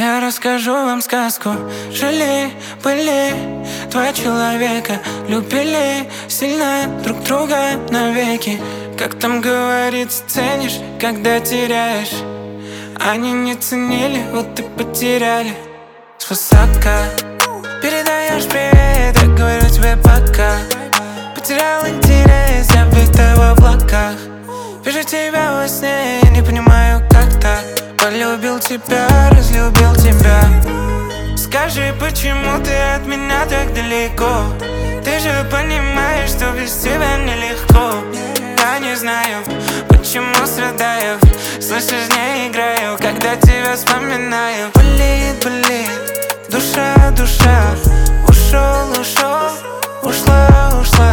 Я расскажу вам сказку. Жили, были два человека, любили сильно друг друга навеки. Как там говорится, ценишь, когда теряешь. Они не ценили, вот и потеряли. Свысока передаешь привет, я говорю тебе пока. Потерял интерес, я витаю в облаках. Вижу тебя во сне, я не понимаю, как так. Полюбил тебя, разлюбил тебя. Скажи, почему ты от меня так далеко? Ты же понимаешь, что без тебя нелегко. Я не знаю, почему страдаю. Слышишь, не играю, когда тебя вспоминаю. Болит, болит, душа, душа. Ушел, ушел, ушла, ушла.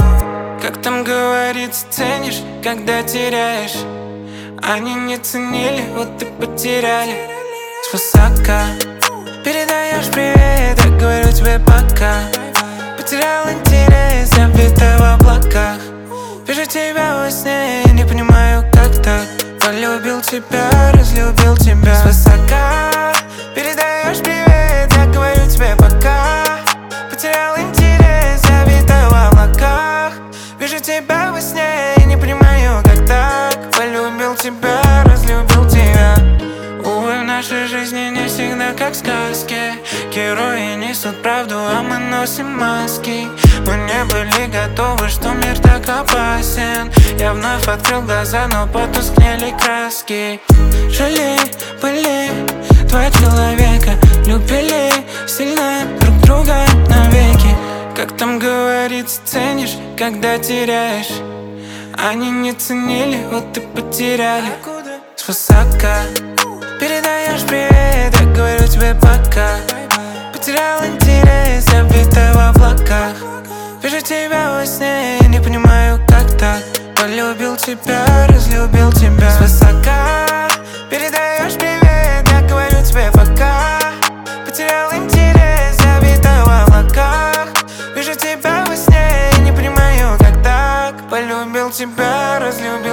Как там говорится, ценишь, когда теряешь. Они не ценили, вот и потеряли. Свысока передаешь привет, я говорю тебе пока. Потерял интерес, я витаю в облаках. Вижу тебя во сне, я не понимаю, как так. Полюбил тебя, разлюбил тебя. Свысока передаешь привет, я говорю тебе пока. Потерял интерес, я витаю в облаках. Вижу тебя во сне, я не понимаю, как так. Полюбил тебя, разлюбил тебя. Увы, в нашей жизни не всегда как в сказке. Герои несут правду, а мы носим маски. Мы не были готовы, что мир так опасен. Я вновь открыл глаза, но потускнели краски. Жили, были два человека, любили сильно друг друга навеки. Как там говорится, ценишь, когда теряешь. Они не ценили, вот и потеряли. Свысока передаешь привет, я говорю тебе пока. Потерял интерес, я витаю в облаках. Вижу тебя во сне, я не понимаю, как так. Полюбил тебя, разлюбил тебя. Свысока передаешь привет, я говорю тебе пока. Потерял интерес, я витаю в облаках. Вижу тебя во сне, я не понимаю, как так. Полюбил тебя, разлюбил